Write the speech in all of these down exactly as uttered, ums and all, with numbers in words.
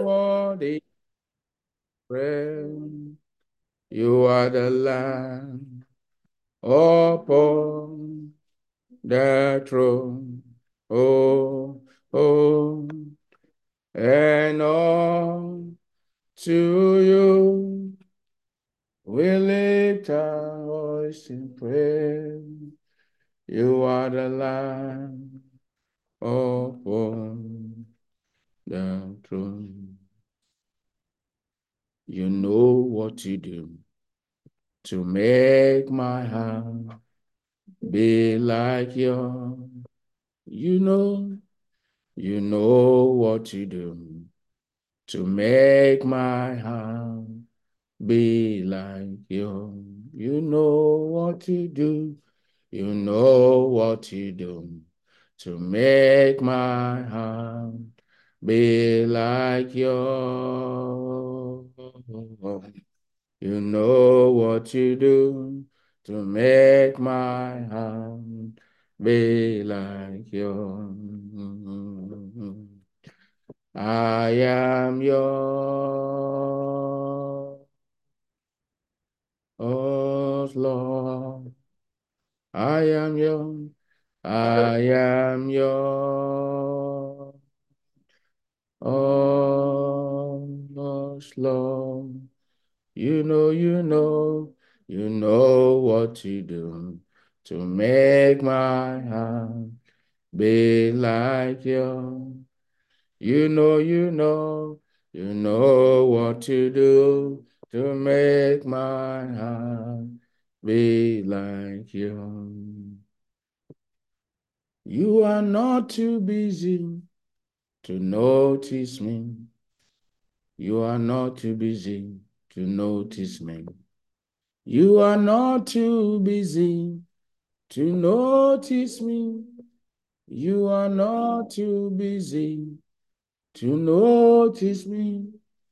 worthy praise. You are the Lamb upon the throne. Oh, oh, and on to you we lift our voice in praise. You are the Lamb upon the throne. You know what to do to make my heart be like yours. You know, you know what to do to make my heart be like yours. You know what to do. You know what to do to make my heart be like yours. You know what you do to make my heart be like yours. I am yours, oh Lord. I am yours. I am yours, oh Lord. You know, you know, you know what to do to make my heart be like yours. You know, you know, you know what to do to make my heart be like yours. You are not too busy to notice me. You are not too busy to notice me. You are not too busy to notice me. You are not too busy to notice me.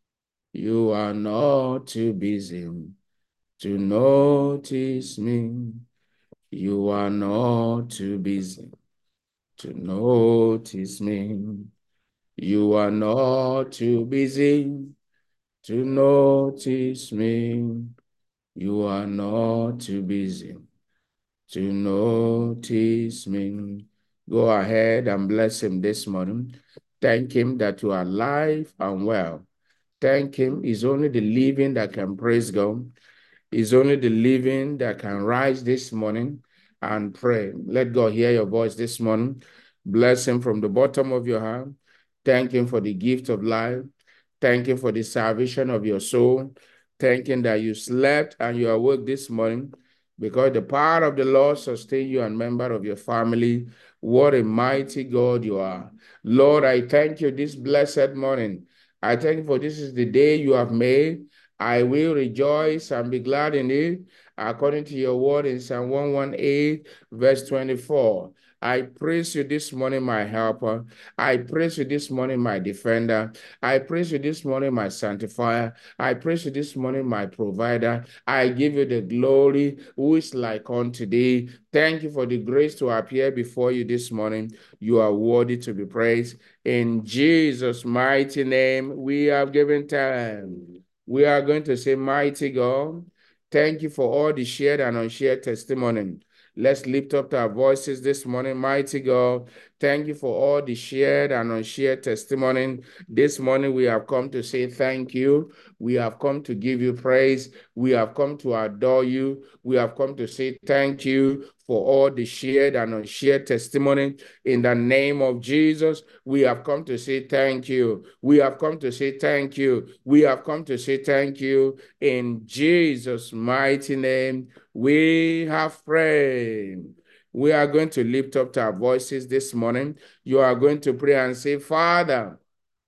You are not too busy to notice me. You are not too busy to notice me. You are not too busy to notice me. You are not too busy to notice me. Go ahead and bless him this morning. Thank him that you are alive and well. Thank him. It's only the living that can praise God. It's only the living that can rise this morning and pray. Let God hear your voice this morning. Bless him from the bottom of your heart. Thank him for the gift of life. Thank him for the salvation of your soul. Thank him that you slept and you awoke this morning because the power of the Lord sustain you and member of your family. What a mighty God you are. Lord, I thank you this blessed morning. I thank you for this is the day you have made. I will rejoice and be glad in it, according to your word in Psalm one eighteen, verse twenty-four. I praise you this morning, my helper. I praise you this morning, my defender. I praise you this morning, my sanctifier. I praise you this morning, my provider. I give you the glory who is like unto thee. Thank you for the grace to appear before you this morning. You are worthy to be praised. In Jesus' mighty name, we have given time. We are going to say, mighty God, thank you for all the shared and unshared testimony. Let's lift up our voices this morning, mighty God. Thank you for all the shared and unshared testimony. This morning we have come to say thank you. We have come to give you praise. We have come to adore you. We have come to say thank you for all the shared and unshared testimony. In the name of Jesus, we have come to say thank you. We have come to say thank you. We have come to say thank you. In Jesus' mighty name, we have prayed. We are going to lift up our voices this morning. You are going to pray and say, Father,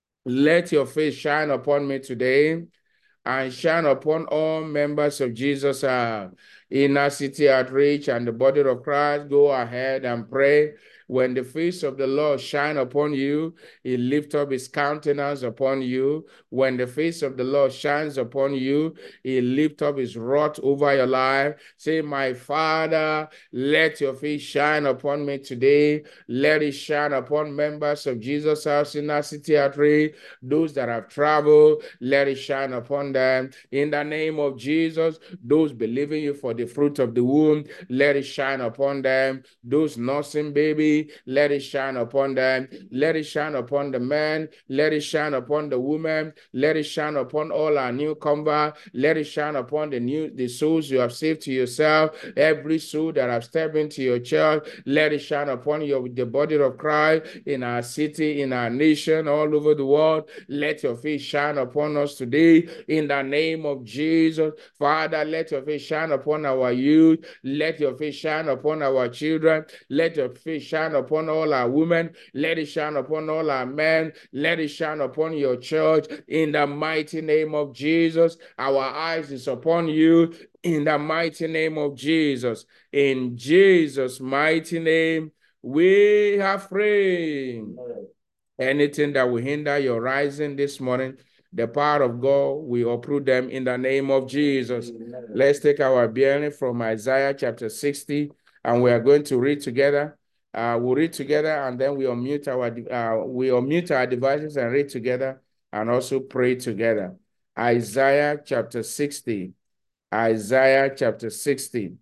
let your face shine upon me today and shine upon all members of Jesus uh, Inner City Outreach and the body of Christ. Go ahead and pray. When the face of the Lord shine upon you, he lift up his countenance upon you. When the face of the Lord shines upon you, he lift up his wrath over your life. Say, my Father, let your face shine upon me today. Let it shine upon members of Jesus House in our city at three. Those that have traveled, let it shine upon them. In the name of Jesus, those believing you for the fruit of the womb, let it shine upon them. Those nursing baby, let it shine upon them. Let it shine upon the men. Let it shine upon the women. Let it shine upon all our newcomer. Let it shine upon the new the souls you have saved to yourself. Every soul that have stepped into your church, let it shine upon your the body of Christ in our city, in our nation, all over the world. Let your face shine upon us today in the name of Jesus. Father, let your face shine upon our youth. Let your face shine upon our children. Let your face shine upon all our women. Let it shine upon all our men. Let it shine upon your church in the mighty name of Jesus. Our eyes is upon you in the mighty name of Jesus. In Jesus' mighty name, we have prayed. Anything that will hinder your rising this morning, the power of God will uproot them in the name of Jesus. Amen. Let's take our bearing from Isaiah chapter sixty, and we are going to read together. Uh, we'll read together, and then we unmute our uh, we unmute our devices and read together, and also pray together. Isaiah chapter sixty. Isaiah chapter sixty.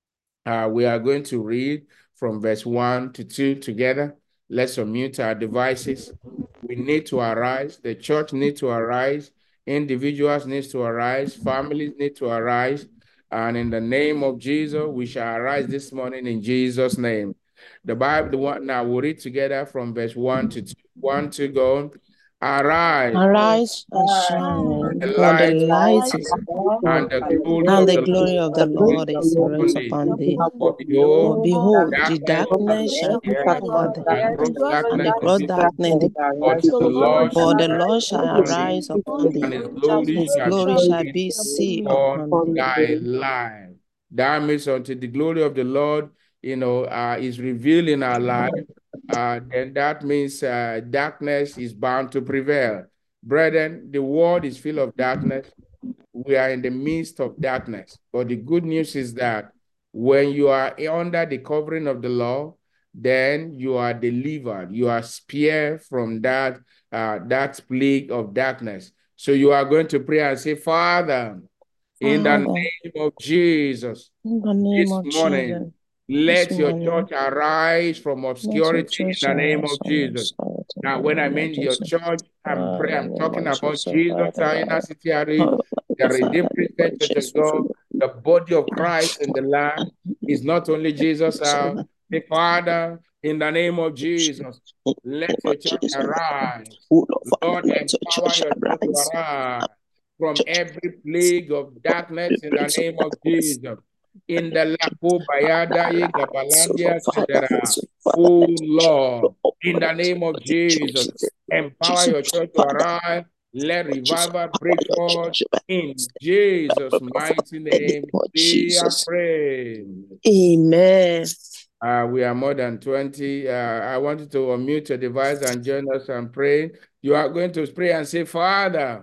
Uh, we are going to read from verse one to two together. Let's unmute our devices. We need to arise. The church needs to arise. Individuals need to arise. Families need to arise. And in the name of Jesus, we shall arise this morning in Jesus' name. The Bible, the one now we'll read together from verse one to two. One to go. Arise. Arise and shine, for the light is and the glory, and of, the the glory of the Lord is risen upon thee. For For behold, behold, the darkness darkness shall cover thee, and gross and the darkness gross darkness the but the Lord For shall the Lord shall arise upon and thee, his glory his shall glory shall be be seen upon upon thee. thy life. That means until the glory of the Lord, you know, uh, is revealed in our life, uh, then that means uh, darkness is bound to prevail. Brethren, the world is full of darkness. We are in the midst of darkness. But the good news is that when you are under the covering of the law, then you are delivered. You are spared from that, uh, that plague of darkness. So you are going to pray and say, Father, in the Father, name of Jesus, in the name this of morning, Jesus, this let your morning, church arise from let your obscurity in church the name arise of from Jesus. obscurity in Now, the when I name of mean your Jesus. church, I'm Ah, pray, in I'm the name talking of about Jesus, Jesus, Father, China Lord. City, Ari, Oh, the Father, Redeemed we pray, Christian Church of Jesus, for God, your the body of freedom. Christ in the land is not only Jesus, uh, the Father, in the name of Jesus, let your church arise. Lord, empower your church to arise from every plague of darkness in the name of Jesus. In the Lapo Bayada Gabalandia Cetera. Oh Lord, in the name of Jesus, empower your church to arise. Let revival break forth in Jesus' mighty name. We are praying. Amen. Uh, we are more than twenty. Uh, I want you to unmute your device and join us and pray. You are going to pray and say, Father,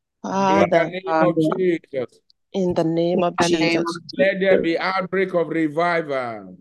in the Father, name of Jesus, in the name of Jesus, let there be outbreak of revival,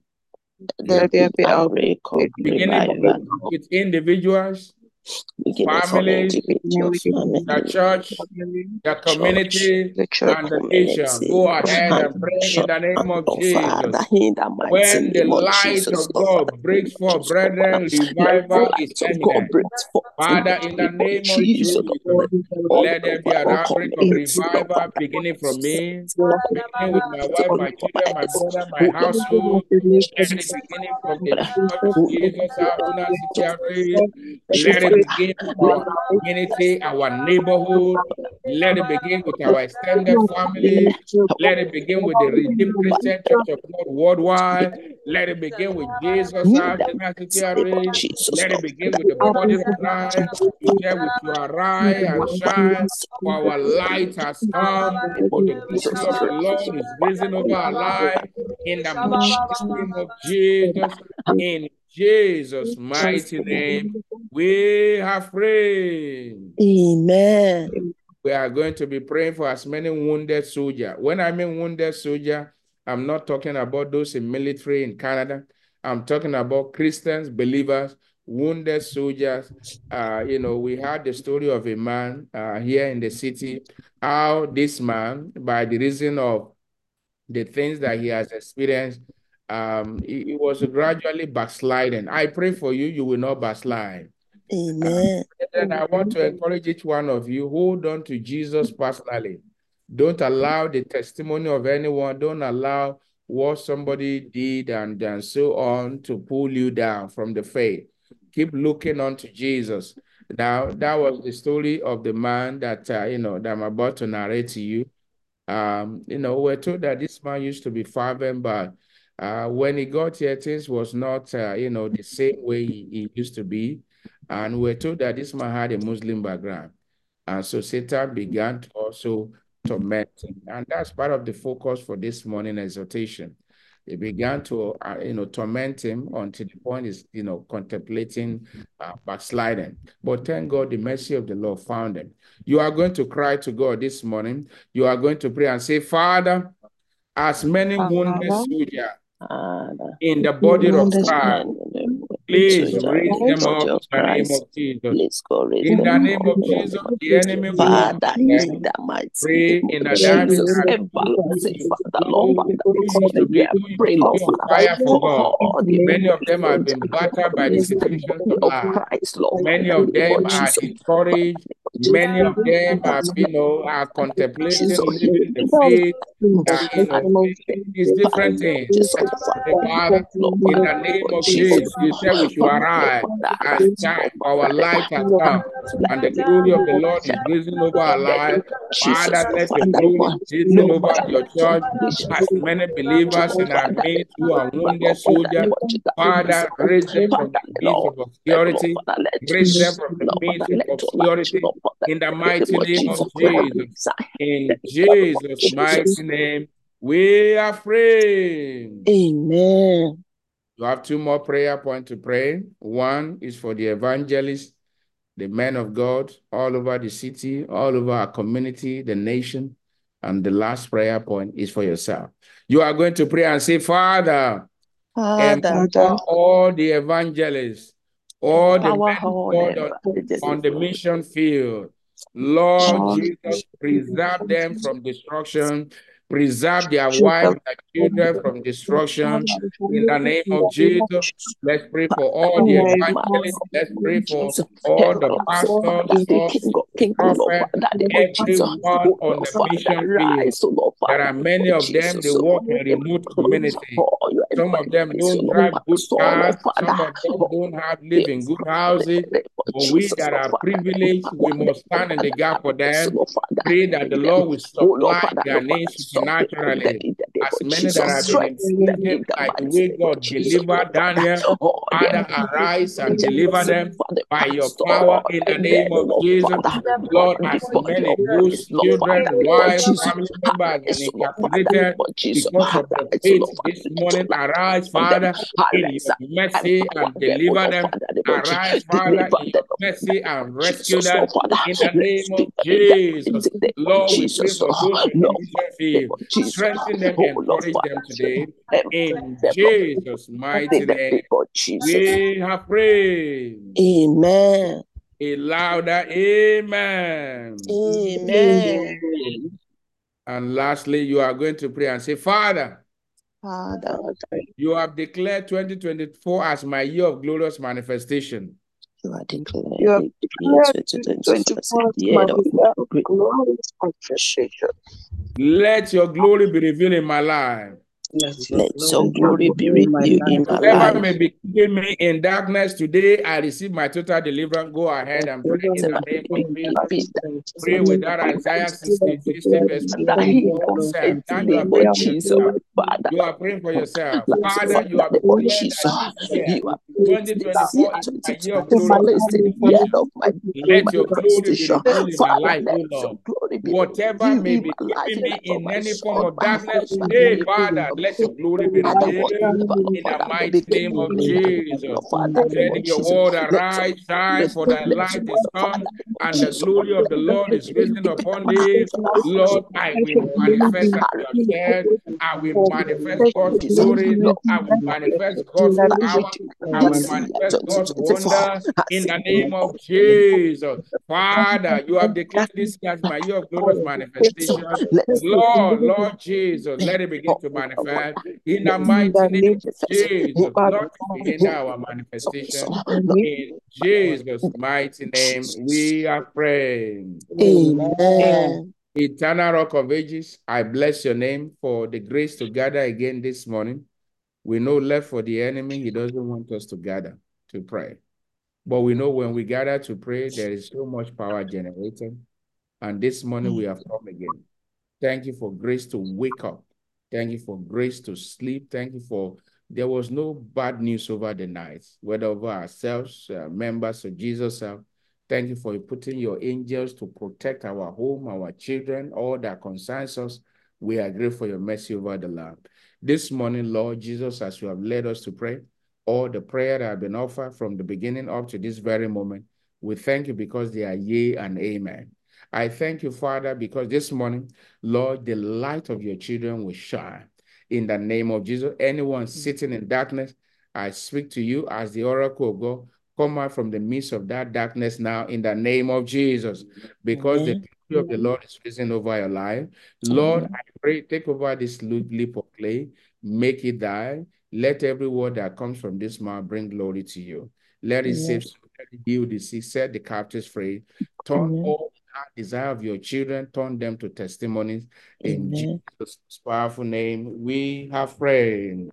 let there be outbreak of beginning revival, with individuals, beginning from families, individuals, family, the church, the church, community, the church and the nation. community, Go ahead and and pray in church. the name of Oh, Jesus. Father, in the mighty When the name of light Jesus, of Lord, Father, God in the name breaks of forth, Jesus, Lord, Father, brethren, let the revival is light of God eminent. break forth in Father, the in the name of name of Jesus, Jesus, Lord, all let there be over an our outbreak of community, Lord, revival Father, beginning from me, beginning with my wife, all my over my children, my eyes, brother, my all over household. Let it Jesus, beginning from the Lord, church, all Jesus, over our inner city, our faith. Jesus, Let it Father, begin from let our community, our neighborhood. Let it begin with our extended family. Let it begin with the Redeemed Christian Church of God worldwide. Let it begin with Jesus, our inner city, our faith. Jesus, Let it Lord, begin with the body of Christ. You said, "With you arise and shine, for our light has come, for the glory of the Lord is risen over our life." In the mighty name of Jesus, in Jesus' mighty name, we have prayed. Amen. We are going to be praying for as many wounded soldiers. When I mean wounded soldier, I'm not talking about those in military in Canada. I'm talking about Christians, believers, wounded soldiers. Uh, you know, we had the story of a man uh, here in the city, how this man, by the reason of the things that he has experienced, um, he, he was gradually backsliding. I pray for you, you will not backslide. Amen. Uh, and I want to encourage each one of you, hold on to Jesus personally. Don't allow the testimony of anyone, don't allow what somebody did and, and so on to pull you down from the faith. Keep looking unto Jesus. Now, that was the story of the man that, uh, you know, that I'm about to narrate to you. Um, you know, we're told that this man used to be fervent, but uh, when he got here, things was not, uh, you know, the same way he, he used to be. And we're told that this man had a Muslim background. And so Satan began to also torment him. And that's part of the focus for this morning exhortation. He began to, uh, you know, torment him until the point is, you know, contemplating uh, backsliding. But thank God the mercy of the Lord found him. You are going to cry to God this morning. You are going to pray and say, Father, as many wounded soldiers in the body of Christ, please raise them up in the name of Jesus. In the name of Jesus, the enemy will not Father, them. in the mighty Pray name in of a diving Jesus, heart. everlasting Who Father, Lord, Father, this used to morning we be, are who used praying, to Lord, be on Father, fire for for God. all the Many of them have soldiers been battered by the in the situations body of of life. Christ, Lord, Many Father, in of the name them of are Jesus. discouraged. Many of them have, you know, are contemplating Jesus, living the faith. Uh, you know, it's different things. Jesus, But Father, Father, Lord, in Father, the name Lord of Jesus, Jesus, you said we should Father, arise Father, and arise, shine, Lord, for our Father, light has come, and the let glory of the Lord is risen over our lives. Jesus, Father, let your Father, glory Lord, be risen Lord, over Father, your church. As many believers in our Father, midst who are wounded in the soldiers, name of Jesus, Father, raise them from Father, the midst Lord, of Lord, obscurity. Father, let Raise them from the Lord, Father, midst of let your light, obscurity. Lord, Father, In the in the mighty name of name of Jesus, Jesus. In Jesus' mighty name, we are praying. Amen. You have two more prayer points to pray. One is for the evangelists, the men of God all over the city, all over our community, the nation. And the last prayer point is for yourself. You are going to pray and say, Father, Father, empower all the evangelists, all the empower men of all God the on, on the evangelists. mission field. Lord Jesus. Jesus, preserve them from destruction. Preserve their wives and children from destruction. In the name of Jesus, let's pray for all the evangelists. Let's pray for Jesus, all help the us, pastors, Father, the all King of the Kings, Lord, prophets, Father, the Lord Jesus, everyone oh on Lord, the Father, mission field. rise, oh Lord, There Father, are many Lord of them, they Jesus, oh work in Lord, remote close community. all your Some of them evangelists, oh don't Lord, drive Father, good so cars. Lord, Father, Some of them oh, don't have live in yes, good in the houses. name of But we Jesus, that Lord, are Father, privileged, we empower them, must stand in the gap for so them. Lord, Father, Pray that the lead them, Lord will oh Lord, supply Father, their Lord, Father, needs supplement them supernaturally. in the name As of many that Jesus, have been strengthen them imprisoned in the by the mighty way name of God Jesus, Lord, delivered Father, Daniel, oh, Father, arise and deliver them Father, by your pastor, power in the and then, name oh of Lord, Jesus. Father, Lord, on the as body many of whose Christ, Lord, children, Father, Lord wives, Jesus, family members have been arise, oh Lord, Father, incarcerated Lord Jesus, because of the arise, oh faith Lord, Father, this let your morning, light arise, on them, Father, in arise, your mercy empower and them, oh deliver Lord, them. Father, Lord Jesus, Arise, Father, deliver in them, your mercy and rescue Jesus, them Lord, Father, in the let's name of be in the Jesus. mighty name of Lord, we pray Jesus, for those oh, in the Lord, mission name field. of Jesus, Strengthen them, oh Lord, encourage them Father, today. empower In them, Lord, Jesus' mighty in the name, name of Jesus, we have prayed. amen. A louder amen. Amen. And lastly, you are going to pray and say, Father, Father, you have declared twenty twenty-four as my year of glorious manifestation. you are declared You have the year declared twenty twenty-four twenty-four the year of my great glorious manifestation. Let your glory be revealed in my life. Let your glory be revealed in my Whatever life. may be keeping me in darkness today, I receive my total deliverance. Go ahead and pray in the name of Jesus. Pray without Isaiah sixty-three, verse And I hear the yourself. mighty Now you are name praying of for Jesus, yourself. Father. You are praying for yourself. Let's Father, Father, you have the Lord declared Jesus, that this year, you have this year twenty twenty-four, is my year of glorious twenty twenty-four is the year manifestation. of my Let your glory be manifestation. revealed in my Father, life, let O your Lord. glory be Whatever revealed may in be my life, keeping in me life of in my any form son. of darkness Father, today, in Father, let your glory be revealed in the mighty name of Jesus. You said in your word, arise, shine, for thy light is come, and the glory of the Lord is risen upon thee. Lord, I will manifest as you have said. I will manifest God's glory. I will manifest God's power. I will manifest God's wonder in the name of Jesus. Father, you have declared this as my year of glorious manifestation. Lord, Lord Jesus, let it begin to manifest in the mighty name of Jesus. Not to hinder our manifestation. In Jesus' mighty name, we are praying. Amen. Eternal Rock of Ages, I bless your name for the grace to gather again this morning. We know left for the enemy, he doesn't want us to gather to pray. But we know when we gather to pray, there is so much power generated. And this morning we have come again. Thank you for grace to wake up. Thank you for grace to sleep. Thank you for, there was no bad news over the night, whether over ourselves, uh, members of Jesus. Uh, thank you for putting your angels to protect our home, our children, all that concerns us. We are grateful for your mercy over the land. This morning, Lord Jesus, as you have led us to pray, all the prayer that have been offered from the beginning up to this very moment, we thank you because they are yea and amen. I thank you, Father, because this morning, Lord, the light of your children will shine. In the name of Jesus, anyone sitting in darkness, I speak to you as the oracle of God. Come out from the midst of that darkness now in the name of Jesus, because Amen. The glory of the Lord is risen over your life. Lord, Amen. I pray, take over this leap of clay, make it die. Let every word that comes from this mouth bring glory to you. Let it save, let it heal the sick, set the captives free. Turn Amen. All the desire of your children, turn them to testimonies. In Amen. Jesus' powerful name, we have prayed.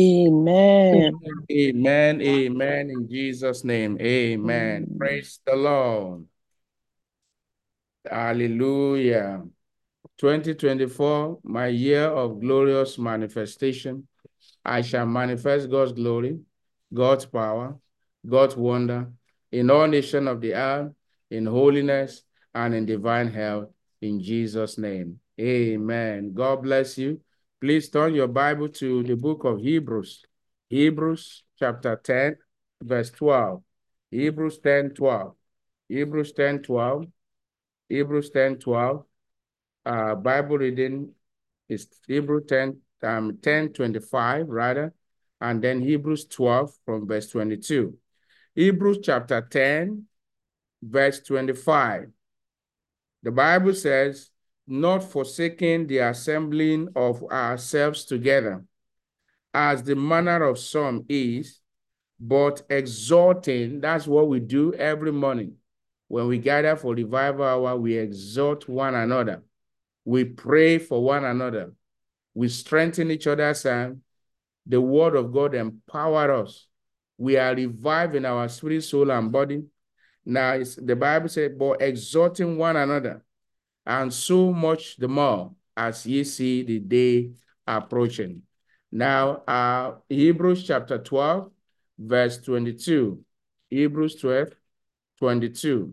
Amen. Amen. Amen. In Jesus' name, amen. Amen. Praise the Lord. Hallelujah. twenty twenty-four, my year of glorious manifestation. I shall manifest God's glory, God's power, God's wonder in all nations of the earth, in holiness and in divine health, in Jesus' name. Amen. God bless you. Please turn your Bible to the book of Hebrews. Hebrews chapter ten, verse twelve. Hebrews ten, twelve. Hebrews ten, twelve. Hebrews ten, twelve. Uh, Bible reading is Hebrews ten, um, ten, twenty-five, rather, and then Hebrews twelve from verse twenty-two. Hebrews chapter ten, verse twenty-five. The Bible says, not forsaking the assembling of ourselves together, as the manner of some is, but exhorting. That's what we do every morning. When we gather for revival hour, we exhort one another. We pray for one another. We strengthen each other's hand. The word of God empower us. We are revived in our spirit, soul, and body. Now, it's, the Bible says, but exhorting one another, and so much the more as ye see the day approaching. Now, uh, Hebrews chapter twelve, verse twenty-two. Hebrews twelve, twenty-two.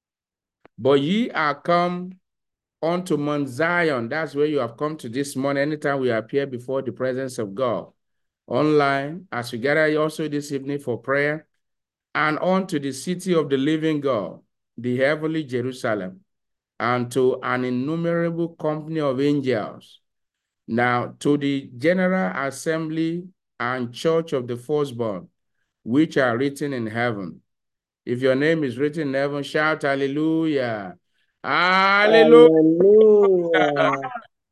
But ye are come unto Mount Zion. That's where you have come to this morning, anytime we appear before the presence of God. Online, as we gather also this evening for prayer, and unto the city of the living God, the heavenly Jerusalem, and to an innumerable company of angels. Now, to the general assembly and church of the firstborn, which are written in heaven. If your name is written in heaven, shout hallelujah. Hallelujah. Hallelujah.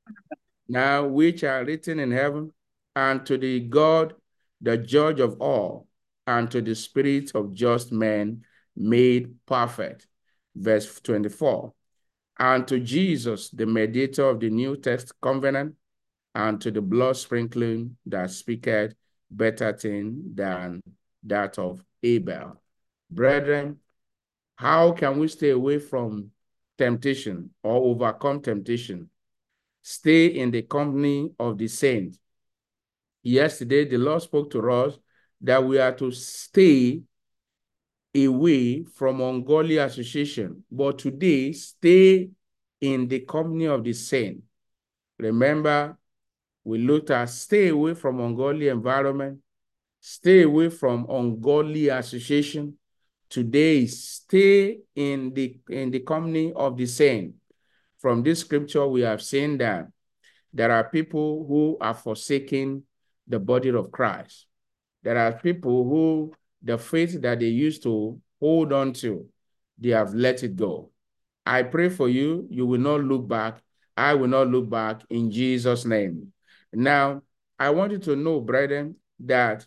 Now, which are written in heaven, and to the God, the judge of all, and to the spirits of just men made perfect. Verse twenty-four. And to Jesus, the mediator of the New Testament covenant, and to the blood sprinkling that speaketh better thing than that of Abel. Brethren, how can we stay away from temptation or overcome temptation? Stay in the company of the saints. Yesterday, the Lord spoke to us that we are to stay away from ungodly association. But today, stay in the company of the saints. Remember, We looked at stay away from ungodly environment, stay away from ungodly association. Today is stay in the, in the company of the saint. From this scripture, we have seen that there are people who are forsaking the body of Christ. There are people who the faith that they used to hold on to, they have let it go. I pray for you, you will not look back. I will not look back in Jesus' name. Now, I want you to know, brethren, that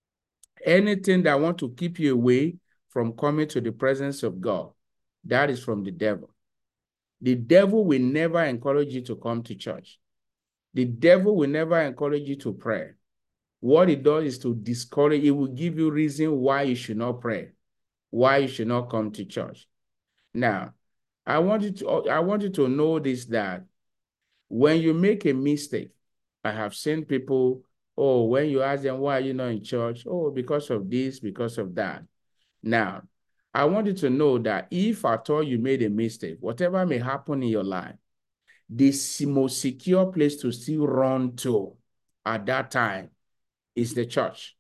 anything that want to keep you away from coming to the presence of God, that is from the devil. The devil will never encourage you to come to church. The devil will never encourage you to pray. What it does is to discourage. It will give you reason why you should not pray, why you should not come to church. Now, I want you to, I want you to know this, that when you make a mistake, I have seen people, oh, when you ask them, why are you not in church? Oh, because of this, because of that. Now, I want you to know that if at all you made a mistake, whatever may happen in your life, the most secure place to still run to at that time is the church.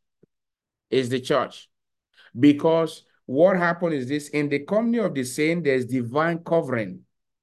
Is the church. Because what happened is this, in the company of the saint, there's divine covering.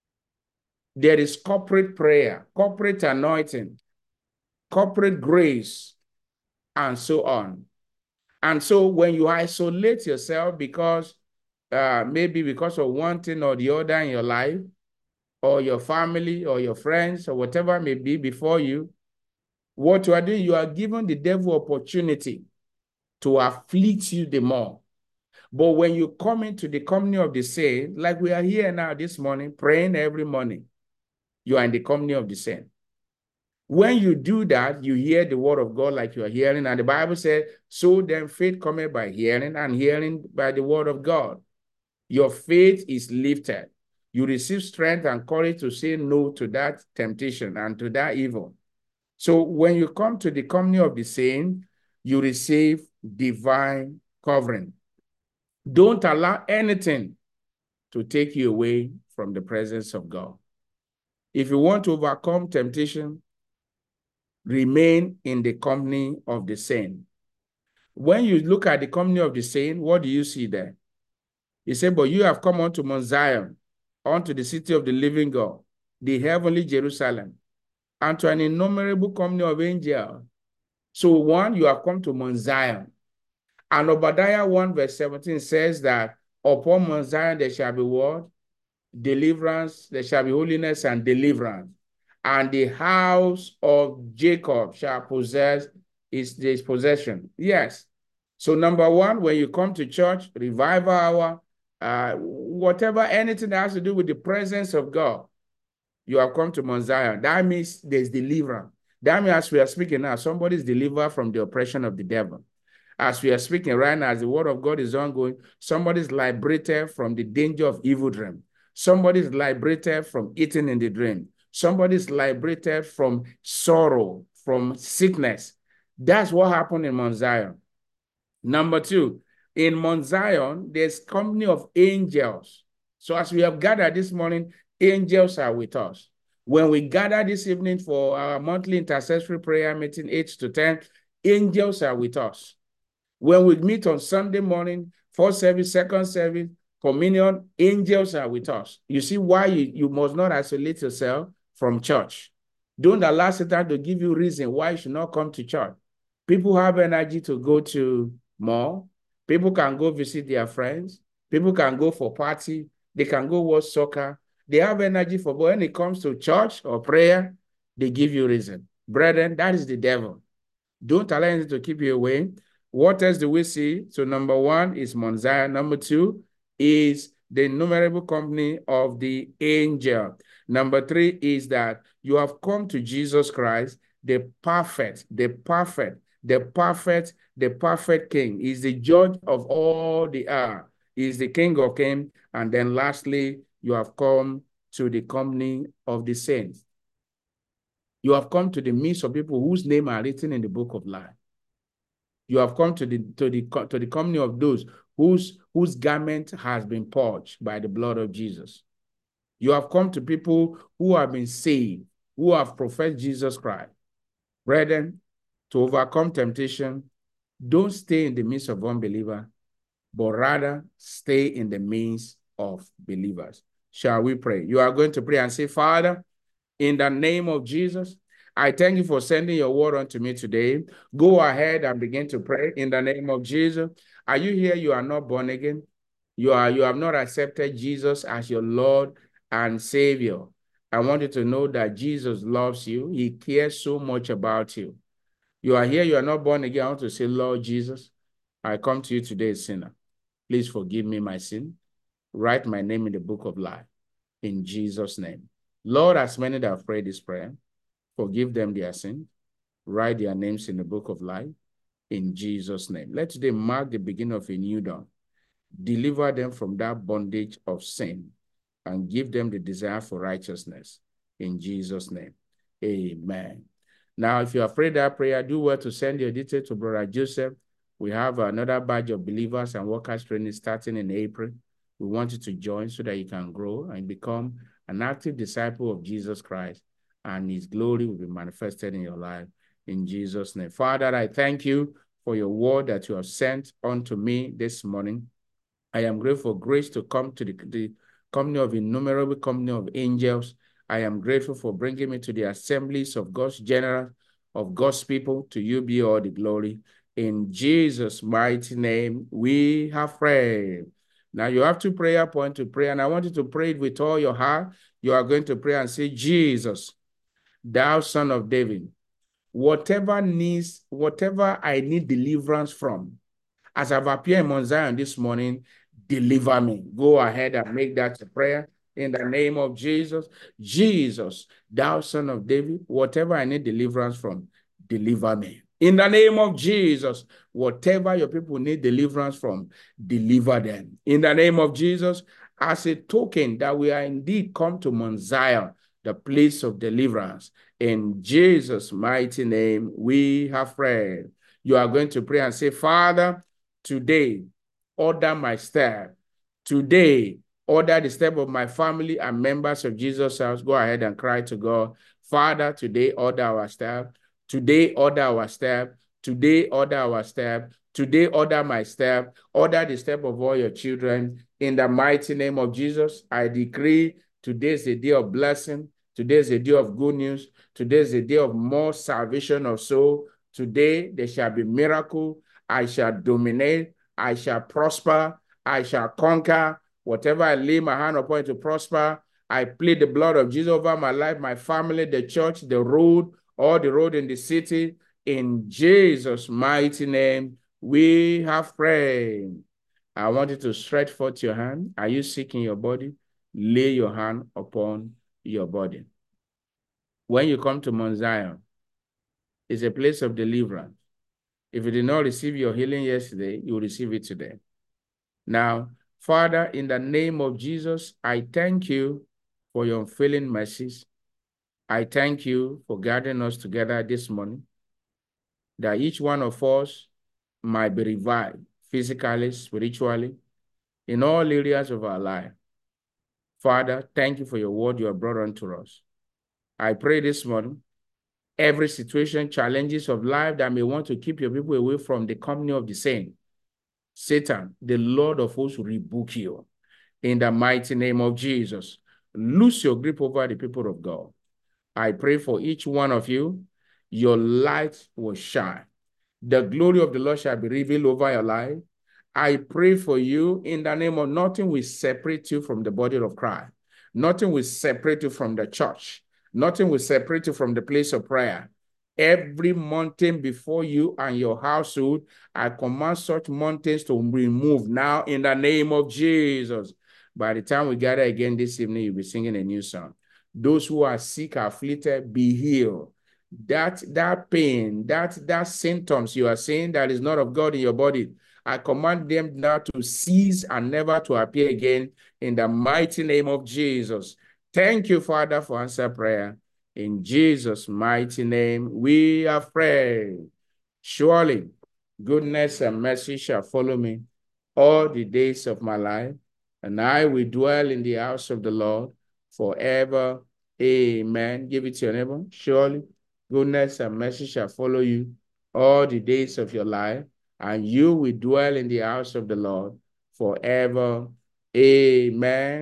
There is corporate prayer, corporate anointing, corporate grace, and so on. And so when you isolate yourself because uh, maybe because of one thing or the other in your life, or your family, or your friends, or whatever may be before you, what you are doing, you are giving the devil opportunity to afflict you the more. But when you come into the company of the saint, like we are here now this morning, praying every morning, you are in the company of the saint. When you do that, you hear the word of God like you are hearing, and the Bible says, so then faith cometh by hearing, and hearing by the word of God. Your faith is lifted. You receive strength and courage to say no to that temptation and to that evil. So when you come to the company of the saint, you receive divine covering. Don't allow anything to take you away from the presence of God. If you want to overcome temptation, remain in the company of the saint. When you look at the company of the saint, what do you see there? He said, but you have come unto Mount Zion, unto the city of the living God, the heavenly Jerusalem, and to an innumerable company of angels. So one, you have come to Mount Zion. And Obadiah one verse seventeen says that upon Mount Zion there shall be what? Deliverance, there shall be holiness and deliverance. And the house of Jacob shall possess its, its possession. Yes. So number one, when you come to church, revival hour, uh, whatever, anything that has to do with the presence of God, you have come to Mount Zion. That means there's deliverance. That means as we are speaking now, somebody is delivered from the oppression of the devil. As we are speaking right now, as the word of God is ongoing, somebody is liberated from the danger of evil dream. Somebody is liberated from eating in the dream. Somebody is liberated from sorrow, from sickness. That's what happened in Mount Zion. Number two, in Mount Zion, there's company of angels. So as we have gathered this morning, angels are with us. When we gather this evening for our monthly intercessory prayer meeting, eight to ten, angels are with us. When we meet on Sunday morning, first service, second service, communion, angels are with us. You see why you, you must not isolate yourself from church. Don't allow Satan to give you reason why you should not come to church. People have energy to go to mall. People can go visit their friends. People can go for party. They can go watch soccer. They have energy for, but when it comes to church or prayer, they give you reason. Brethren, that is the devil. Don't allow anything to keep you away. What else do we see? So number one is Mount Zion. Number two is the innumerable company of the angel. Number three is that you have come to Jesus Christ, the perfect, the perfect, the perfect, the perfect King. He's the judge of all the earth. He's the King of kings. And then lastly, you have come to the company of the saints. You have come to the midst of people whose names are written in the book of life. You have come to the to the to the company of those whose whose garment has been purged by the blood of Jesus. You have come to people who have been saved, who have professed Jesus Christ. Brethren, to overcome temptation, don't stay in the midst of unbelievers, but rather stay in the midst of believers. Shall we pray? You are going to pray and say, Father, in the name of Jesus, I thank you for sending your word unto me today. Go ahead and begin to pray in the name of Jesus. Are you here? You are not born again. You are, you have not accepted Jesus as your Lord and Savior. I want you to know that Jesus loves you. He cares so much about you. You are here, you are not born again. I want to say, Lord Jesus, I come to you today, sinner. Please forgive me my sin. Write my name in the book of life. In Jesus' name. Lord, as many that have prayed this prayer, forgive them their sin. Write their names in the book of life. In Jesus' name. Let today mark the beginning of a new dawn. Deliver them from that bondage of sin and give them the desire for righteousness. In Jesus' name. Amen. Now, if you are afraid that prayer, do well to send your details to Brother Joseph. We have another batch of believers and workers training starting in April. We want you to join so that you can grow and become an active disciple of Jesus Christ, and his glory will be manifested in your life in Jesus' name. Father, I thank you for your word that you have sent unto me this morning. I am grateful for grace to come to the, the company of innumerable company of angels. I am grateful for bringing me to the assemblies of God's general, of God's people. To you be all the glory. In Jesus' mighty name, we have prayed. Now you have two prayer points to pray, and I want you to pray it with all your heart. You are going to pray and say, Jesus, thou son of David, whatever needs, whatever I need deliverance from, as I've appeared in Mount Zion this morning, deliver me. Go ahead and make that a prayer in the name of Jesus. Jesus, thou son of David, whatever I need deliverance from, deliver me. In the name of Jesus, whatever your people need deliverance from, deliver them. In the name of Jesus, as a token that we are indeed come to Mount Zion, the place of deliverance. In Jesus' mighty name, we have prayed. You are going to pray and say, Father, today, order my step. Today, order the step of my family and members of Jesus' house. Go ahead and cry to God. Father, today, order our step. Today, order our step. Today, order our step. Today, order my step. Order the step of all your children. In the mighty name of Jesus, I decree today is a day of blessing. Today is a day of good news. Today is a day of more salvation of soul. Today, there shall be miracle. I shall dominate. I shall prosper. I shall conquer. Whatever I lay my hand upon to prosper, I plead the blood of Jesus over my life, my family, the church, the road, all the road in the city. In Jesus' mighty name, we have prayed. I want you to stretch forth your hand. Are you sick in your body? Lay your hand upon your body. When you come to Mount Zion, it's a place of deliverance. If you did not receive your healing yesterday, you will receive it today. Now, Father, in the name of Jesus, I thank you for your unfailing mercies. I thank you for gathering us together this morning, that each one of us might be revived physically, spiritually, in all areas of our life. Father, thank you for your word you have brought unto us. I pray this morning, every situation, challenges of life that may want to keep your people away from the company of the saint, Satan, the Lord of hosts, will rebuke you. In the mighty name of Jesus, loose your grip over the people of God. I pray for each one of you, your light will shine. The glory of the Lord shall be revealed over your life. I pray for you in the name of nothing will separate you from the body of Christ. Nothing will separate you from the church. Nothing will separate you from the place of prayer. Every mountain before you and your household, I command such mountains to be removed now in the name of Jesus. By the time we gather again this evening, you'll be singing a new song. Those who are sick, afflicted, be healed. That, that pain, that, that symptoms you are seeing that is not of God in your body, I command them now to cease and never to appear again in the mighty name of Jesus. Thank you, Father, for answer prayer. In Jesus' mighty name, we have prayed. Surely, goodness and mercy shall follow me all the days of my life, and I will dwell in the house of the Lord forever. Amen. Give it to your neighbor. Surely, Goodness and mercy shall follow you all the days of your life, and you will dwell in the house of the Lord forever. Amen.